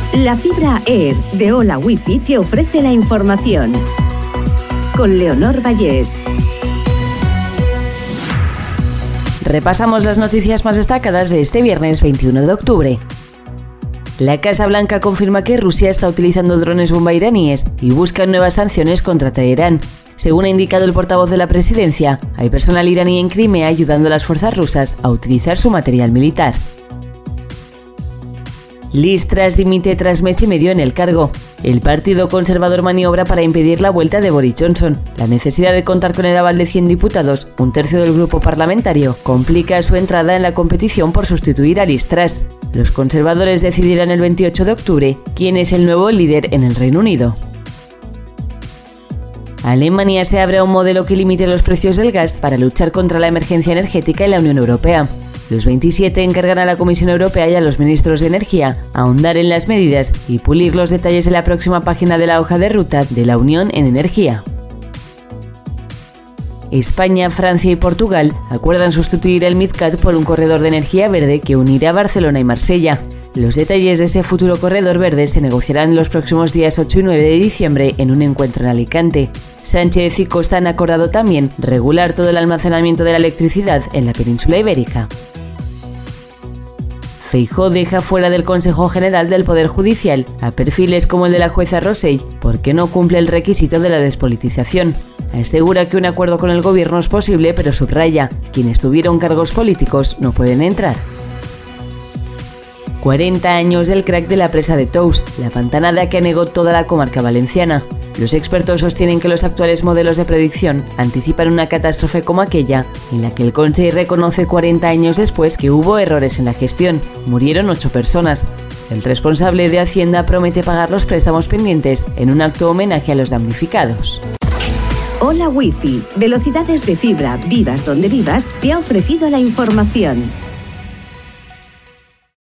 La fibra Air de Hola Wifi te ofrece la información. Con Leonor Vallés. Repasamos las noticias más destacadas de este viernes 21 de octubre. La Casa Blanca confirma que Rusia está utilizando drones bomba iraníes y busca nuevas sanciones contra Teherán. Según ha indicado el portavoz de la presidencia, hay personal iraní en Crimea ayudando a las fuerzas rusas a utilizar su material militar. Liz Truss dimite tras mes y medio en el cargo. El Partido Conservador maniobra para impedir la vuelta de Boris Johnson. La necesidad de contar con el aval de 100 diputados, un tercio del grupo parlamentario, complica su entrada en la competición por sustituir a Liz Truss. Los conservadores decidirán el 28 de octubre quién es el nuevo líder en el Reino Unido. Alemania se abre a un modelo que limite los precios del gas para luchar contra la emergencia energética en la Unión Europea. Los 27 encargan a la Comisión Europea y a los ministros de Energía ahondar en las medidas y pulir los detalles en la próxima página de la hoja de ruta de la Unión en Energía. España, Francia y Portugal acuerdan sustituir el MidCat por un corredor de energía verde que unirá Barcelona y Marsella. Los detalles de ese futuro corredor verde se negociarán los próximos días 8 y 9 de diciembre en un encuentro en Alicante. Sánchez y Costa han acordado también regular todo el almacenamiento de la electricidad en la península ibérica. Feijóo deja fuera del Consejo General del Poder Judicial a perfiles como el de la jueza Rosell porque no cumple el requisito de la despolitización. Asegura que un acuerdo con el gobierno es posible, pero subraya, quienes tuvieron cargos políticos no pueden entrar. 40 años del crack de la presa de Tous, la pantanada que anegó toda la comarca valenciana. Los expertos sostienen que los actuales modelos de predicción anticipan una catástrofe como aquella, en la que el Consell reconoce 40 años después que hubo errores en la gestión. Murieron 8 personas. El responsable de Hacienda promete pagar los préstamos pendientes en un acto homenaje a los damnificados. Hola Wifi, velocidades de fibra, vivas donde vivas, te ha ofrecido la información.